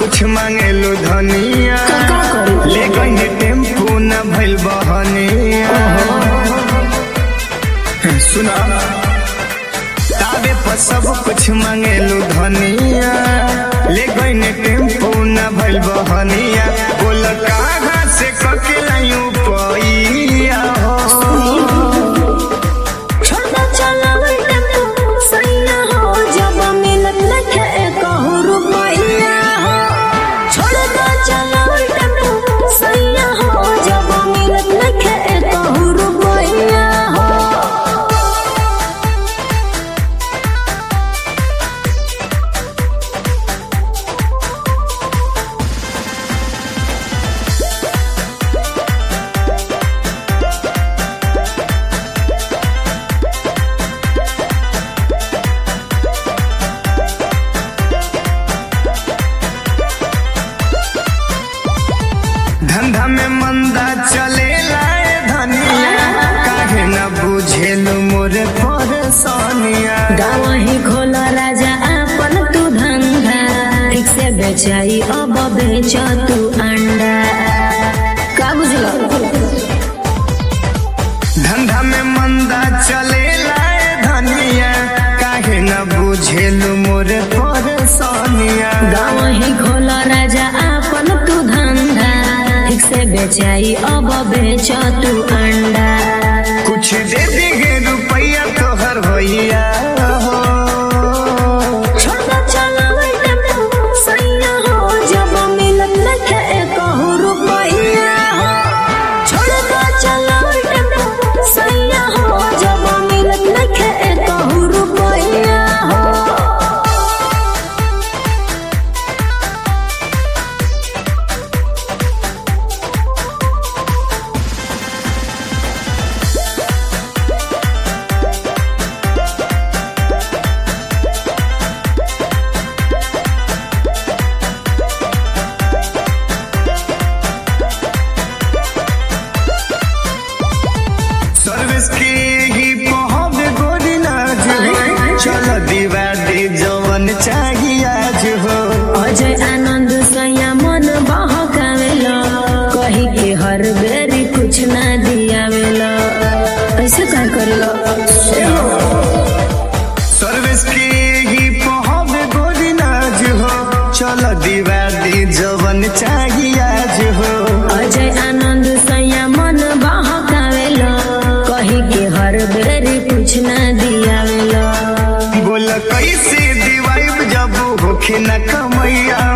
कुछ मांगेलू धनिया, ले गई टेम्पू न भइल बहनिया। सुना ताबे पर सब कुछ मांगेलू धनिया, ले गई टेम्पू न भइल बहनिया। बोल कहाँ से कके लायूं पैया हो, धंधा में मंदा चले लाए धनिया, काहे न बुझेलू मोरे परेशानिया। गाँव ही खोला राजा अपन तू धंधा, ठीक से बेचाई अब बेच तू अंडा। का बुझलो धंधा में मंदा चले लाए धनिया, काहे न बुझेलू मोरे परेशानिया। गाँव ही खोला राजा अपन तू धंधा, ठीक से बेचाई अब बेच तू अंडा। कुछ दे देंगे रुपया तोहर भैया हो, सर्विस की ही पहुँच गोरी नाज हो, चलो दीवा दे जवन चाहिए आज हो। अजय आनंद सैया मन बहकावेला, कही के हर बेरी कुछ ना दियावेला। ऐसे क्या करेला सर्विस की ही पहुँच गोरी नाज हो, चलो दीवा दे जवन चाहिए आज हो। अजय आनंद सैया मन बहकावेला, कही के हर बेरी कुछ ना दियावेला। बोल कैसे दिवाइब जब होखे न कमैया